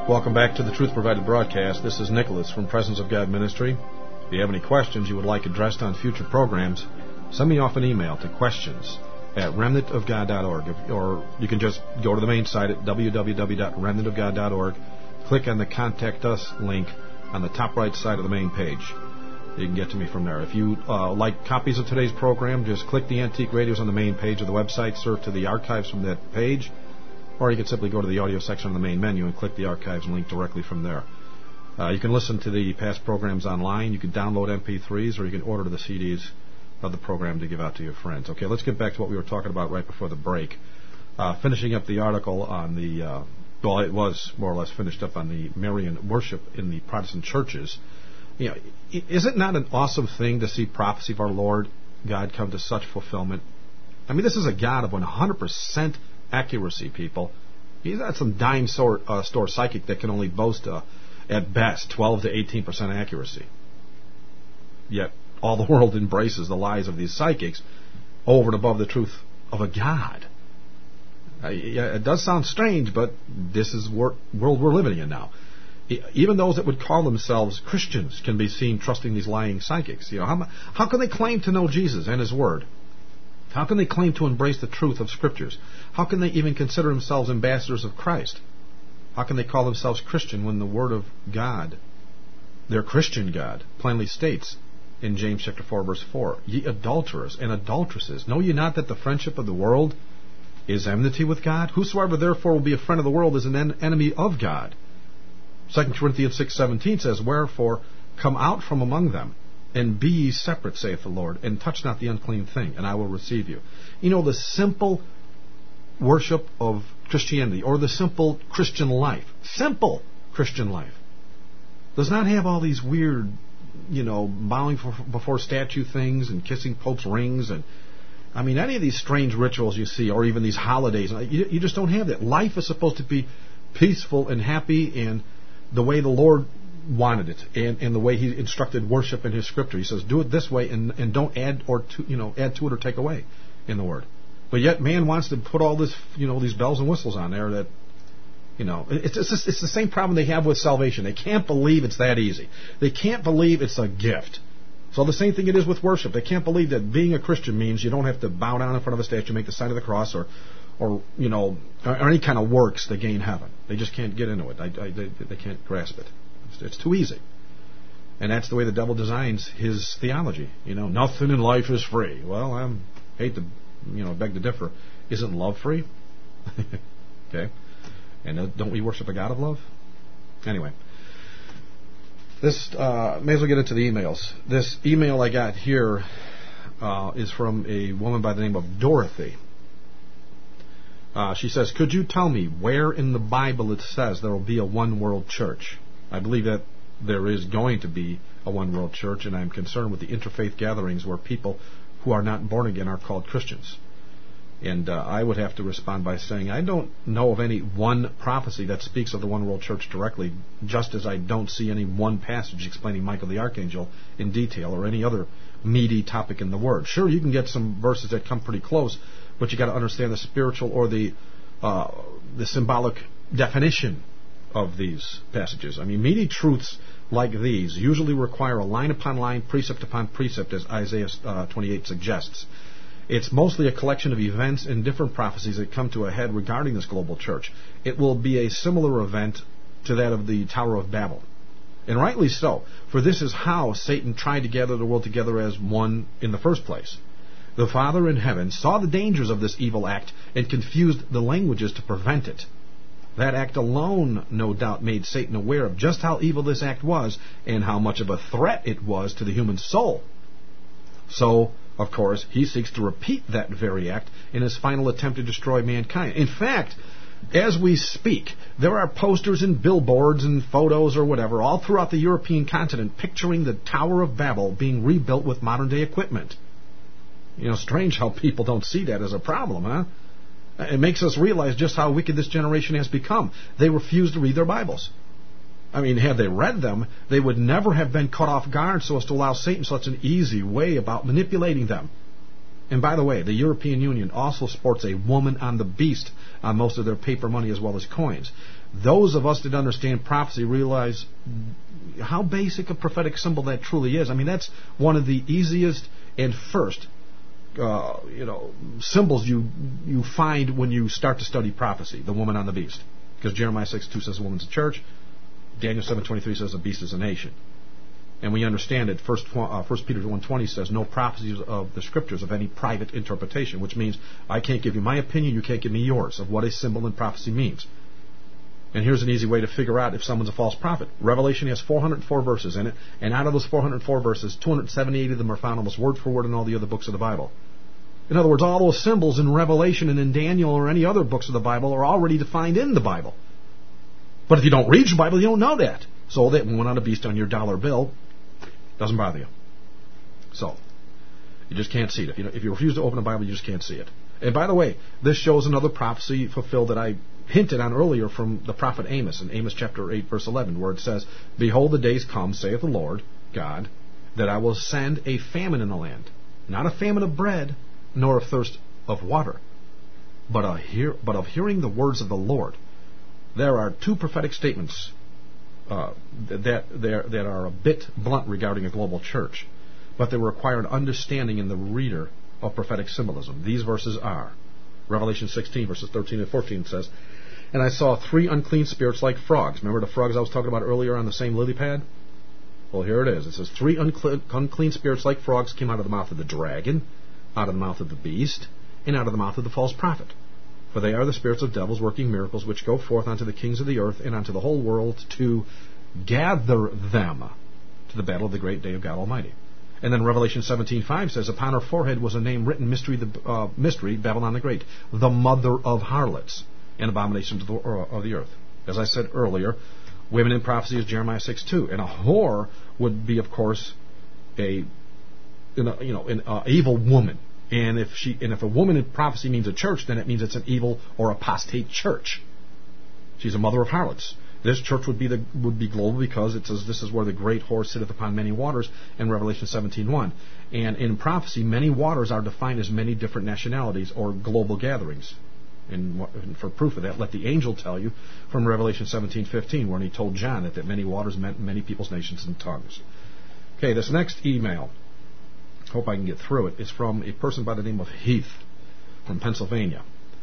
Welcome back to the Truth Provided broadcast. This is Nicholas from Presence of God Ministry. If you have any questions you would like addressed on future programs, send me off an email to questions@remnantofgod.org, or you can just go to the main site at www.remnantofgod.org, click on the Contact Us link on the top right side of the main page. You can get to me from there. If you like copies of today's program, just click the Antique Radios on the main page of the website, surf to the archives from that page, or you can simply go to the audio section of the main menu and click the archives link directly from there. You can listen to the past programs online. You can download MP3s, or you can order the CDs of the program to give out to your friends. Okay, let's get back to what we were talking about right before the break. Finishing up the article on the, well, it was more or less finished up on the Marian worship in the Protestant churches. You know, is it not an awesome thing to see prophecy of our Lord God come to such fulfillment? I mean, this is a God of 100% accuracy, people. He's not some dime store psychic that can only boast, at best, 12 to 18% accuracy. Yet, all the world embraces the lies of these psychics over and above the truth of a God. It does sound strange, but this is the world we're living in now. Even those that would call themselves Christians can be seen trusting these lying psychics. You know, how can they claim to know Jesus and His Word? How can they claim to embrace the truth of Scriptures? How can they even consider themselves ambassadors of Christ? How can they call themselves Christian when the Word of God, their Christian God, plainly states in James chapter 4, verse 4, "Ye adulterers and adulteresses, know ye not that the friendship of the world is enmity with God? Whosoever therefore will be a friend of the world is an enemy of God." 2 Corinthians 6:17 says, "Wherefore come out from among them, and be ye separate, saith the Lord, and touch not the unclean thing, and I will receive you." You know, the simple worship of Christianity, or the simple Christian life, does not have all these weird, bowing before statue things and kissing Pope's rings, and I mean, any of these strange rituals you see, or even these holidays. You just don't have that. Life is supposed to be peaceful and happy, and the way the Lord wanted it, and the way He instructed worship in His Scripture. He says, do it this way, and don't add add to it or take away in the Word. But yet, man wants to put all this, these bells and whistles on there that, it's the same problem they have with salvation. They can't believe it's that easy. They can't believe it's a gift. So the same thing it is with worship. They can't believe that being a Christian means you don't have to bow down in front of a statue, make the sign of the cross, or any kind of works to gain heaven. They just can't get into it. They can't grasp it. It's too easy. And that's the way the devil designs his theology. Nothing in life is free. Well, I hate to, beg to differ. Isn't love free? Okay. And don't we worship a God of love? Anyway. This, may as well get into the emails. This email I got here is from a woman by the name of Dorothy. She says, "Could you tell me where in the Bible it says there will be a one-world church? I believe that there is going to be a one-world church, and I'm concerned with the interfaith gatherings where people who are not born again are called Christians." And I would have to respond by saying I don't know of any one prophecy that speaks of the one-world church directly, just as I don't see any one passage explaining Michael the Archangel in detail or any other meaty topic in the Word. Sure, you can get some verses that come pretty close, but you got to understand the spiritual or the symbolic definition of these passages. I mean, meaty truths like these usually require a line upon line, precept upon precept, as Isaiah 28 suggests. It's mostly a collection of events and different prophecies that come to a head regarding this global church. It will be a similar event to that of the Tower of Babel. And rightly so, for this is how Satan tried to gather the world together as one in the first place. The Father in heaven saw the dangers of this evil act and confused the languages to prevent it. That act alone, no doubt, made Satan aware of just how evil this act was and how much of a threat it was to the human soul. So, of course, he seeks to repeat that very act in his final attempt to destroy mankind. In fact, as we speak, there are posters and billboards and photos or whatever all throughout the European continent picturing the Tower of Babel being rebuilt with modern-day equipment. Strange how people don't see that as a problem, huh? It makes us realize just how wicked this generation has become. They refuse to read their Bibles. I mean, had they read them, they would never have been caught off guard so as to allow Satan such an easy way about manipulating them. And by the way, the European Union also sports a woman on the beast on most of their paper money as well as coins. Those of us that understand prophecy realize how basic a prophetic symbol that truly is. I mean, that's one of the easiest and first symbols you find when you start to study prophecy, the woman on the beast. Because Jeremiah 6:2 says the woman's a church. Daniel 7:23 says the beast is a nation. And we understand that 1 Peter 1:20 says no prophecies of the Scriptures of any private interpretation, which means I can't give you my opinion, you can't give me yours of what a symbol in prophecy means. And here's an easy way to figure out if someone's a false prophet. Revelation has 404 verses in it, and out of those 404 verses, 278 of them are found almost word for word in all the other books of the Bible. In other words, all those symbols in Revelation and in Daniel or any other books of the Bible are already defined in the Bible. But if you don't read your Bible, you don't know that. So that one on a beast on your dollar bill doesn't bother you. So, you just can't see it. If you refuse to open the Bible, you just can't see it. And by the way, this shows another prophecy fulfilled that I hinted on earlier from the prophet Amos in Amos chapter 8, verse 11, where it says, Behold, the days come, saith the Lord God, that I will send a famine in the land, not a famine of bread, nor of thirst of water, but of hearing the words of the Lord. There are two prophetic statements that are a bit blunt regarding a global church, but they require an understanding in the reader of prophetic symbolism. These verses are Revelation 16, verses 13 and 14 says, And I saw 3 unclean spirits like frogs. Remember the frogs I was talking about earlier on the same lily pad? Well, here it is. It says 3 unclean spirits like frogs came out of the mouth of the dragon, out of the mouth of the beast, and out of the mouth of the false prophet. For they are the spirits of devils working miracles, which go forth unto the kings of the earth and unto the whole world to gather them to the battle of the great day of God Almighty. And then Revelation 17:5 says, Upon her forehead was a name written, Mystery, Babylon the Great, the mother of harlots and abominations of the earth. As I said earlier, women in prophecy is Jeremiah 6:2, and a whore would be, of course, an evil woman. And if a woman in prophecy means a church, then it means it's an evil or apostate church. She's a mother of harlots. This church would be global because it says this is where the great whore sitteth upon many waters in Revelation 17:1. And in prophecy, many waters are defined as many different nationalities or global gatherings. And for proof of that, let the angel tell you from Revelation 17:15, when he told John that many waters meant many peoples, nations, and tongues. Okay, this next email, hope I can get through it, is from a person by the name of Heath from Pennsylvania.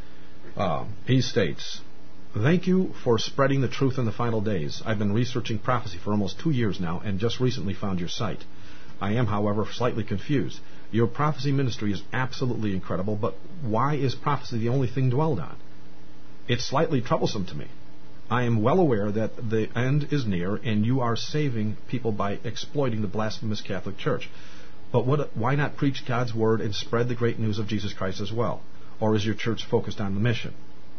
He states, Thank you for spreading the truth in the final days. I've been researching prophecy for almost 2 years now and just recently found your site. I am, however, slightly confused. Your prophecy ministry is absolutely incredible, but why is prophecy the only thing dwelled on? It's slightly troublesome to me. I am well aware that the end is near and you are saving people by exploiting the blasphemous Catholic Church. But why not preach God's Word and spread the great news of Jesus Christ as well? Or is your church focused on the mission?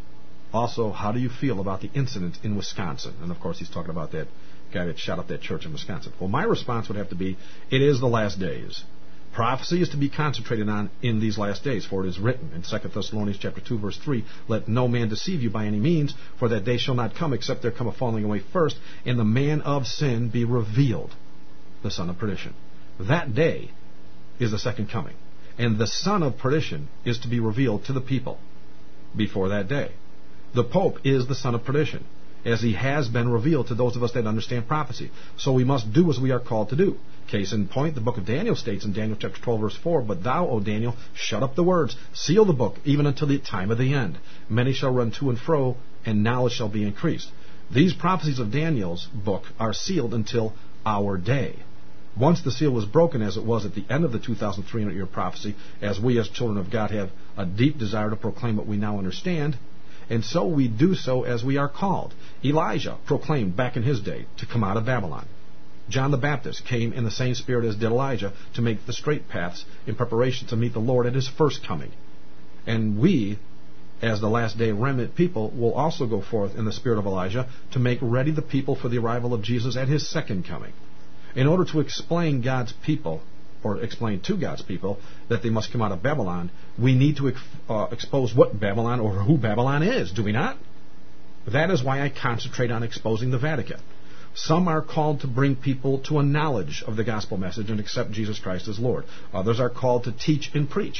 Also, how do you feel about the incident in Wisconsin? And of course he's talking about that guy that shot up that church in Wisconsin. Well, my response would have to be, it is the last days. Prophecy is to be concentrated on in these last days, for it is written in 2 Thessalonians chapter 2, verse 3, Let no man deceive you by any means, for that day shall not come except there come a falling away first, and the man of sin be revealed, the son of perdition. That day is the second coming, and the son of perdition is to be revealed to the people before that day. The Pope is the son of perdition, as he has been revealed to those of us that understand prophecy. So we must do as we are called to do. Case in point, the book of Daniel states in Daniel chapter 12, verse 4, But thou, O Daniel, shut up the words, seal the book, even until the time of the end. Many shall run to and fro, and knowledge shall be increased. These prophecies of Daniel's book are sealed until our day. Once the seal was broken, as it was at the end of the 2,300-year prophecy, as we as children of God have a deep desire to proclaim what we now understand, and so we do so as we are called. Elijah proclaimed back in his day to come out of Babylon. John the Baptist came in the same spirit as did Elijah to make the straight paths in preparation to meet the Lord at his first coming. And we, as the last day remnant people, will also go forth in the spirit of Elijah to make ready the people for the arrival of Jesus at his second coming. In order to explain God's people, or explain to God's people that they must come out of Babylon, we need to expose what Babylon or who Babylon is, do we not? That is why I concentrate on exposing the Vatican. Some are called to bring people to a knowledge of the gospel message and accept Jesus Christ as Lord. Others are called to teach and preach.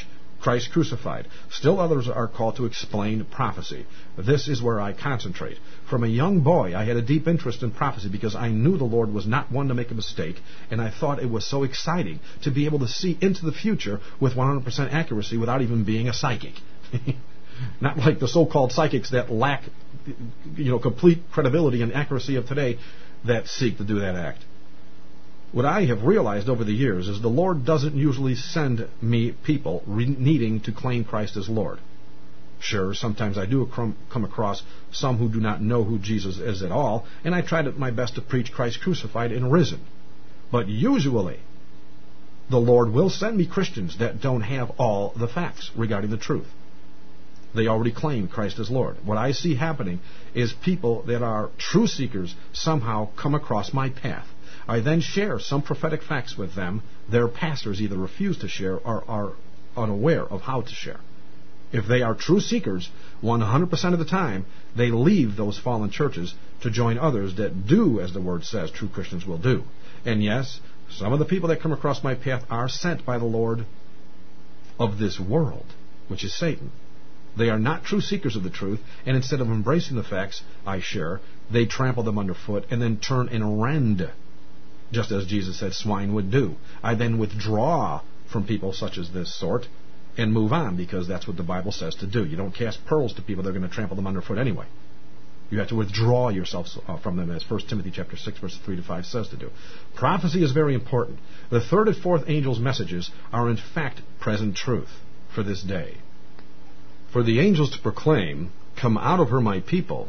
Christ crucified. Still others are called to explain prophecy. This is where I concentrate. From a young boy, I had a deep interest in prophecy because I knew the Lord was not one to make a mistake, and I thought it was so exciting to be able to see into the future with 100% accuracy without even being a psychic. Not like the so-called psychics that lack, complete credibility and accuracy of today that seek to do that act. What I have realized over the years is the Lord doesn't usually send me people needing to claim Christ as Lord. Sure, sometimes I do come across some who do not know who Jesus is at all, and I try my best to preach Christ crucified and risen. But usually, the Lord will send me Christians that don't have all the facts regarding the truth. They already claim Christ as Lord. What I see happening is people that are true seekers somehow come across my path. I then share some prophetic facts with them. Their pastors either refuse to share or are unaware of how to share. If they are true seekers, 100% of the time, they leave those fallen churches to join others that do, as the Word says, true Christians will do. And yes, some of the people that come across my path are sent by the Lord of this world, which is Satan. They are not true seekers of the truth, and instead of embracing the facts I share, they trample them underfoot and then turn and rend, just as Jesus said swine would do. I then withdraw from people such as this sort and move on, because that's what the Bible says to do. You don't cast pearls to people. They're going to trample them underfoot anyway. You have to withdraw yourself from them, as 1 Timothy chapter 6, verses 3 to 5 says to do. Prophecy is very important. The third and fourth angel's messages are in fact present truth for this day. For the angels to proclaim, "Come out of her, my people,"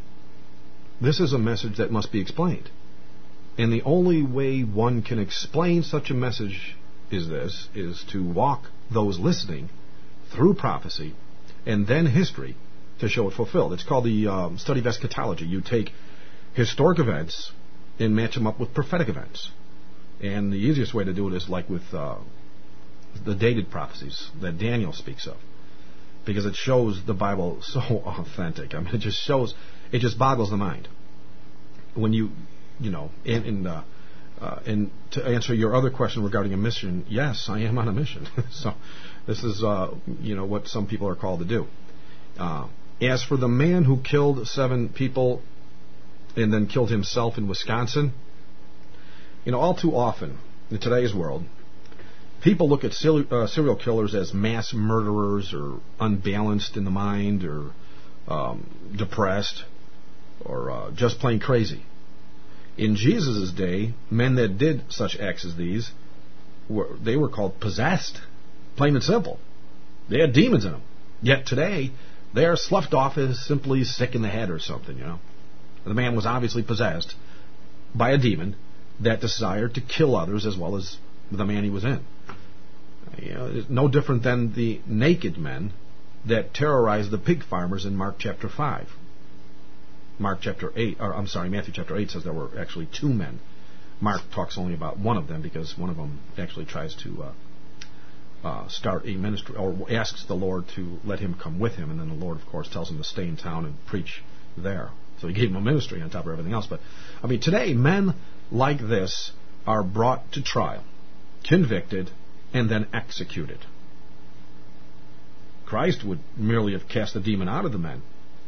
this is a message that must be explained. And the only way one can explain such a message is to walk those listening through prophecy and then history to show it fulfilled. It's called the study of eschatology. You take historic events and match them up with prophetic events. And the easiest way to do it is like with the dated prophecies that Daniel speaks of, because it shows the Bible so authentic. I mean, it just boggles the mind. When and to answer your other question regarding a mission, yes, I am on a mission. So this is, what some people are called to do. As for the man who killed 7 people and then killed himself in Wisconsin, all too often in today's world, people look at serial killers as mass murderers or unbalanced in the mind or depressed or just plain crazy. In Jesus' day, men that did such acts as these, they were called possessed, plain and simple. They had demons in them. Yet today, they are sloughed off as simply sick in the head or something, The man was obviously possessed by a demon that desired to kill others as well as the man he was in. It's no different than the naked men that terrorized the pig farmers in Mark chapter 5. Matthew chapter 8 says there were actually 2 men. Mark talks only about one of them because one of them actually tries to start a ministry, or asks the Lord to let him come with him, and then the Lord, of course, tells him to stay in town and preach there. So he gave him a ministry on top of everything else. But, today, men like this are brought to trial, convicted, and then executed. Christ would merely have cast the demon out of the men,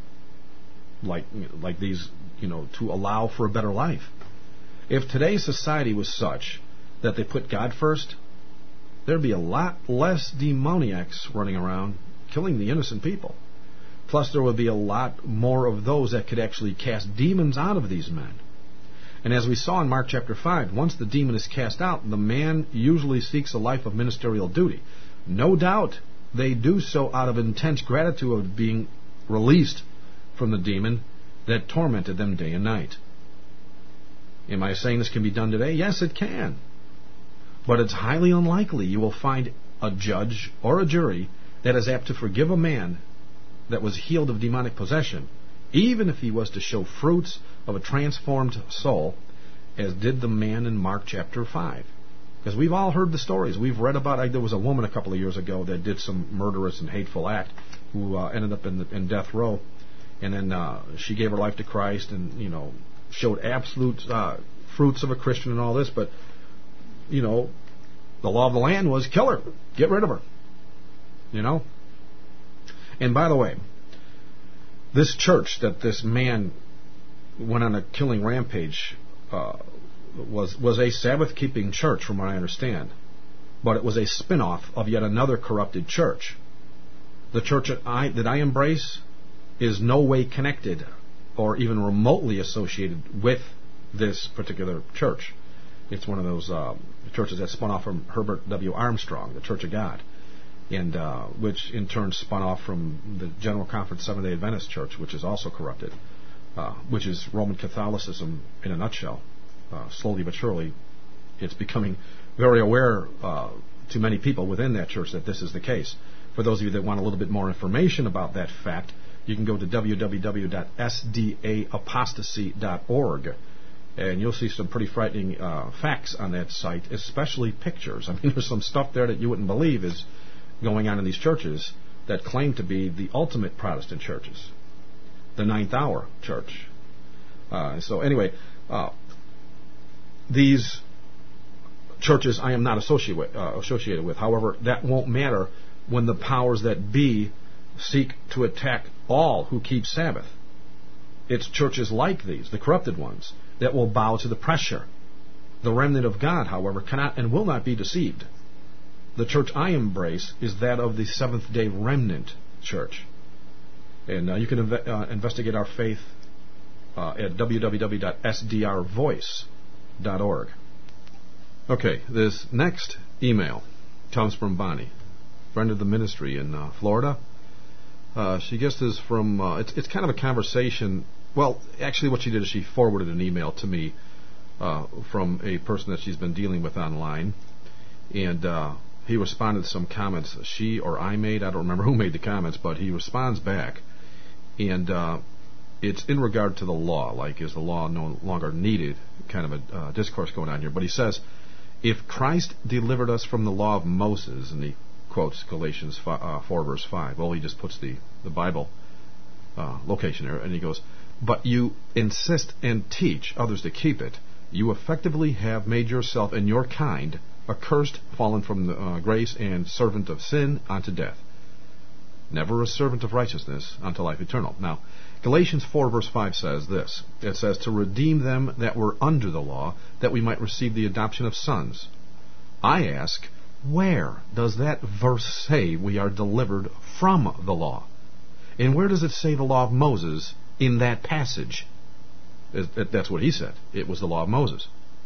like these, to allow for a better life. If today's society was such that they put God first, there'd be a lot less demoniacs running around killing the innocent people. Plus, there would be a lot more of those that could actually cast demons out of these men. And as we saw in Mark chapter 5, once the demon is cast out, the man usually seeks a life of ministerial duty. No doubt they do so out of intense gratitude of being released from the demon that tormented them day and night. Am I saying this can be done today? Yes, it can. But it's highly unlikely you will find a judge or a jury that is apt to forgive a man that was healed of demonic possession, even if he was to show fruits of a transformed soul, as did the man in Mark chapter 5. Because we've all heard the stories. We've read about, there was a woman a couple of years ago that did some murderous and hateful act who ended up in death row. And then she gave her life to Christ and, showed absolute fruits of a Christian and all this. But, the law of the land was kill her. Get rid of her. You know? And by the way, this church that this man went on a killing rampage was a Sabbath-keeping church, from what I understand. But it was a spin-off of yet another corrupted church. The church that I embrace is no way connected or even remotely associated with this particular church. It's one of those churches that spun off from Herbert W. Armstrong, the Church of God, and which in turn spun off from the General Conference Seventh-day Adventist Church, which is also corrupted, which is Roman Catholicism in a nutshell. Slowly but surely, it's becoming very aware to many people within that church that this is the case. For those of you that want a little bit more information about that fact, you can go to www.sdaapostasy.org, and you'll see some pretty frightening facts on that site, especially pictures. I mean, there's some stuff there that you wouldn't believe is going on in these churches that claim to be the ultimate Protestant churches, the Ninth Hour Church. So anyway, these churches I am not associated with. However, that won't matter when the powers that be seek to attack all who keep Sabbath. It's churches like these, the corrupted ones, that will bow to the pressure. The remnant of God, however, cannot and will not be deceived. The church I embrace is that of the Seventh-day Remnant Church. And you can investigate our faith at www.sdrvoice.org. Okay, this next email comes from Bonnie, friend of the ministry in Florida. She gets this from, it's kind of a conversation. Well, actually what she did is she forwarded an email to me from a person that she's been dealing with online. And he responded to some comments she or I made. I don't remember who made the comments, but he responds back. And it's in regard to the law, like is the law no longer needed, kind of a discourse going on here. But he says, if Christ delivered us from the law of Moses, and he quotes Galatians 4 verse 5. Well, he just puts the Bible location there, and he goes, but you insist and teach others to keep it, you effectively have made yourself and your kind accursed, fallen from the grace, and servant of sin unto death. Never a servant of righteousness unto life eternal. Now, Galatians 4 verse 5 says this. It says, to redeem them that were under the law, that we might receive the adoption of sons. I ask, where does that verse say we are delivered from the law? And where does it say the law of Moses in that passage? That's what he said. It was the law of Moses.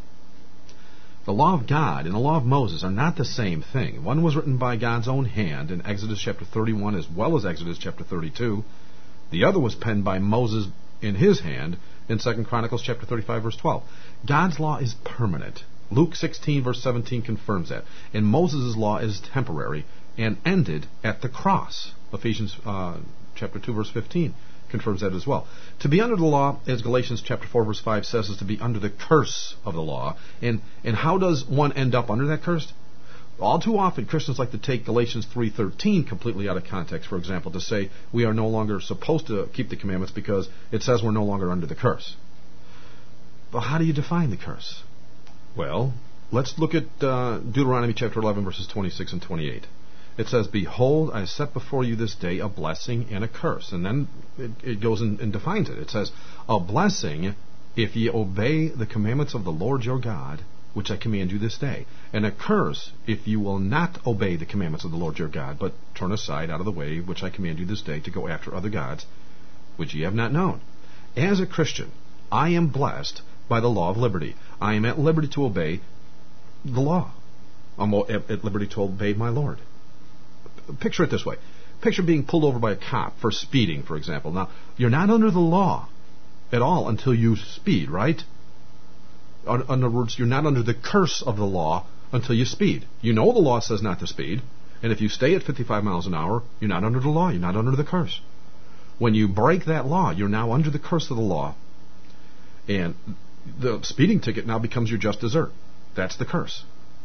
The law of God and the law of Moses are not the same thing. One was written by God's own hand in Exodus chapter 31 as well as Exodus chapter 32. The other was penned by Moses in his hand in 2 Chronicles chapter 35 verse 12. God's law is permanent. Luke 16 verse 17 confirms that. And Moses' law is temporary and ended at the cross. Ephesians chapter 2 verse 15 confirms that as well. To be under the law, as Galatians chapter 4 verse 5 says, is to be under the curse of the law. And how does one end up under that curse? All too often, Christians like to take Galatians 3:13 completely out of context, for example, to say we are no longer supposed to keep the commandments because it says we're no longer under the curse. But how do you define the curse? Well, let's look at Deuteronomy chapter 11, verses 26 and 28. It says, behold, I set before you this day a blessing and a curse. And then it goes and defines it. It says, a blessing if ye obey the commandments of the Lord your God, which I command you this day. And a curse if you will not obey the commandments of the Lord your God, but turn aside out of the way, which I command you this day, to go after other gods, which ye have not known. As a Christian, I am blessed by the law of liberty. I am at liberty to obey the law. I'm at liberty to obey my Lord. Picture it this way. Picture being pulled over by a cop for speeding, for example. Now, you're not under the law at all until you speed, right? In other words, you're not under the curse of the law until you speed. You know the law says not to speed, and if you stay at 55 miles an hour, you're not under the law, you're not under the curse. When you break that law, you're now under the curse of the law, and the speeding ticket now becomes your just desert. That's the curse.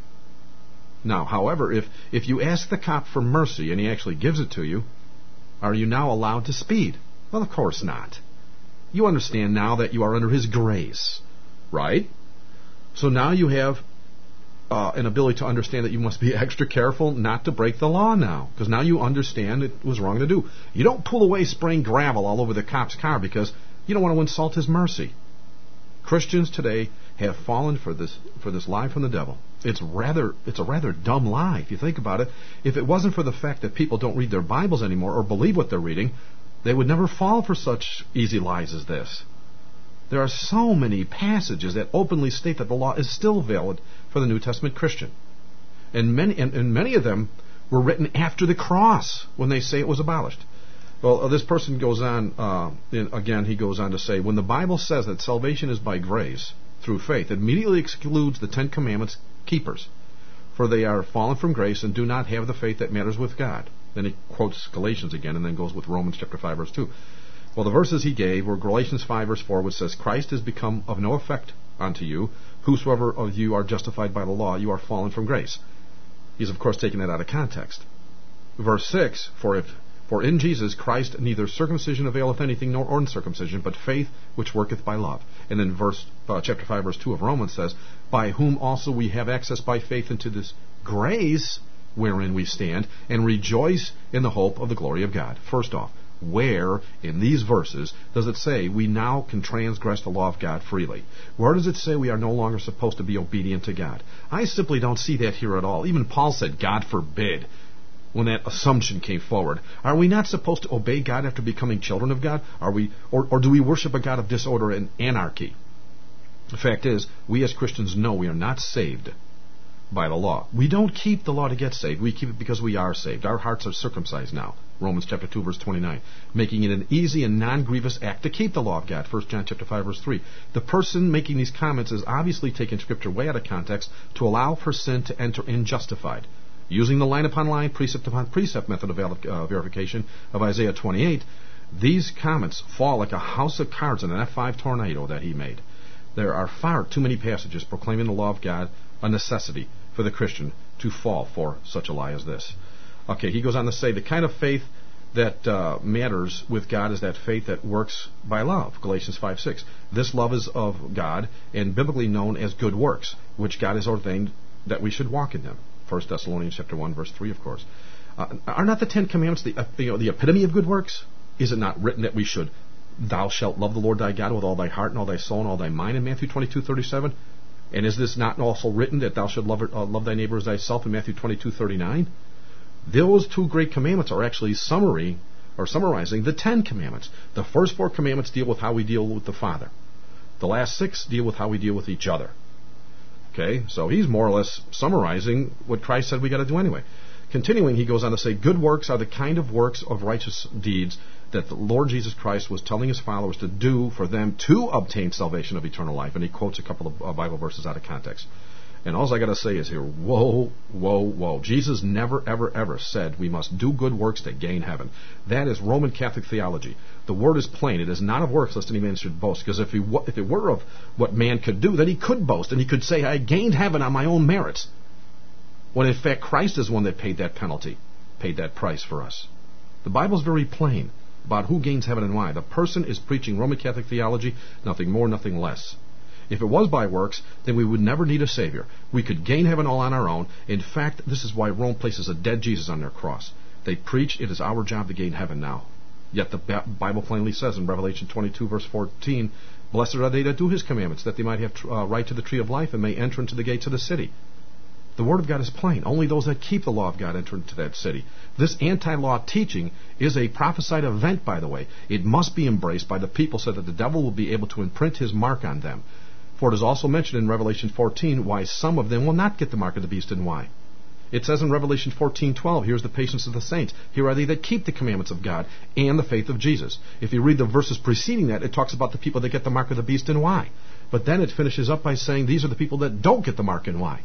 Now, however, if you ask the cop for mercy and he actually gives it to you, are you now allowed to speed? Well, of course not. You understand now that you are under his grace, right? So now you have an ability to understand that you must be extra careful not to break the law now, because now you understand it was wrong to do. You don't pull away spraying gravel all over the cop's car because you don't want to insult his mercy. Christians today have fallen for this lie from the devil. It's a rather dumb lie if you think about it. If it wasn't for the fact that people don't read their Bibles anymore or believe what they're reading, they would never fall for such easy lies as this. There are so many passages that openly state that the law is still valid for the New Testament Christian. And many of them were written after the cross when they say it was abolished. Well, this person goes on, he goes on to say, when the Bible says that salvation is by grace, through faith, it immediately excludes the Ten Commandments keepers, for they are fallen from grace and do not have the faith that matters with God. Then he quotes Galatians again and then goes with Romans chapter 5, verse 2. Well, the verses he gave were Galatians 5, verse 4, which says, Christ has become of no effect unto you. Whosoever of you are justified by the law, you are fallen from grace. He's, of course, taking that out of context. Verse 6, For in Jesus Christ neither circumcision availeth anything nor uncircumcision, but faith which worketh by love. And then chapter 5, verse 2 of Romans says, By whom also we have access by faith into this grace wherein we stand, and rejoice in the hope of the glory of God. First off, where in these verses does it say we now can transgress the law of God freely? Where does it say we are no longer supposed to be obedient to God? I simply don't see that here at all. Even Paul said, God forbid, when that assumption came forward. Are we not supposed to obey God after becoming children of God? Or do we worship a God of disorder and anarchy? The fact is, we as Christians know we are not saved by the law. We don't keep the law to get saved. We keep it because we are saved. Our hearts are circumcised now. Romans chapter 2, verse 29. Making it an easy and non-grievous act to keep the law of God. 1 John chapter 5, verse 3. The person making these comments is obviously taking Scripture way out of context to allow for sin to enter in justified. Using the line upon line, precept upon precept method of verification of Isaiah 28, these comments fall like a house of cards in an F5 tornado that he made. There are far too many passages proclaiming the law of God a necessity for the Christian to fall for such a lie as this. Okay, he goes on to say the kind of faith that matters with God is that faith that works by love. Galatians 5:6. This love is of God and biblically known as good works, which God has ordained that we should walk in them. 1 Thessalonians chapter 1, verse 3, of course. Are not the Ten Commandments the epitome of good works? Is it not written that we should, thou shalt love the Lord thy God with all thy heart and all thy soul and all thy mind in Matthew 22:37? And is this not also written that thou shalt love thy neighbor as thyself in Matthew 22:39? Those two great commandments are actually summarizing the 10 commandments. The first 4 commandments deal with how we deal with the Father. The last 6 deal with how we deal with each other. Okay, so he's more or less summarizing what Christ said we got to do anyway. Continuing, he goes on to say, good works are the kind of works of righteous deeds that the Lord Jesus Christ was telling his followers to do for them to obtain salvation of eternal life. And he quotes a couple of Bible verses out of context. And all I got to say is here, whoa, whoa, whoa. Jesus never, ever, ever said we must do good works to gain heaven. That is Roman Catholic theology. The word is plain. It is not of works lest any man should boast. Because if it were of what man could do, then he could boast. And he could say, I gained heaven on my own merits. When in fact Christ is one that paid that penalty, paid that price for us. The Bible is very plain about who gains heaven and why. The person is preaching Roman Catholic theology, nothing more, nothing less. If it was by works, then we would never need a Savior. We could gain heaven all on our own. In fact, this is why Rome places a dead Jesus on their cross. They preach it is our job to gain heaven now. Yet the Bible plainly says in Revelation 22, verse 14, Blessed are they that do his commandments, that they might have right to the tree of life and may enter into the gates of the city. The Word of God is plain. Only those that keep the law of God enter into that city. This anti-law teaching is a prophesied event, by the way. It must be embraced by the people so that the devil will be able to imprint his mark on them. For it is also mentioned in Revelation 14 why some of them will not get the mark of the beast and why. It says in Revelation 14:12, here's the patience of the saints. Here are they that keep the commandments of God and the faith of Jesus. If you read the verses preceding that, it talks about the people that get the mark of the beast and why. But then it finishes up by saying these are the people that don't get the mark and why.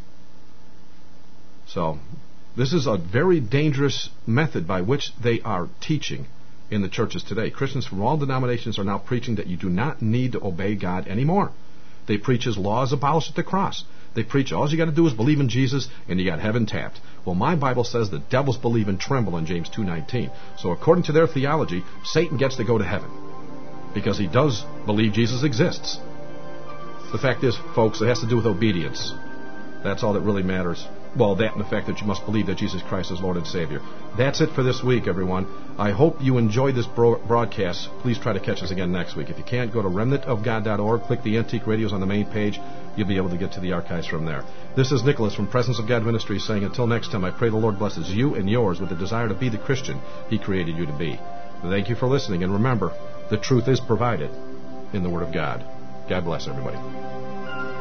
So, this is a very dangerous method by which they are teaching in the churches today. Christians from all denominations are now preaching that you do not need to obey God anymore. They preach his law is abolished at the cross. They preach all you got to do is believe in Jesus and you got heaven tapped. Well, my Bible says the devils believe and tremble in James 2:19. So according to their theology, Satan gets to go to heaven because he does believe Jesus exists. The fact is, folks, it has to do with obedience. That's all that really matters. Well, that and the fact that you must believe that Jesus Christ is Lord and Savior. That's it for this week, everyone. I hope you enjoyed this broadcast. Please try to catch us again next week. If you can't, go to remnantofgod.org, click the Antique Radios on the main page. You'll be able to get to the archives from there. This is Nicholas from Presence of God Ministries saying until next time, I pray the Lord blesses you and yours with the desire to be the Christian He created you to be. Thank you for listening, and remember, the truth is provided in the Word of God. God bless everybody.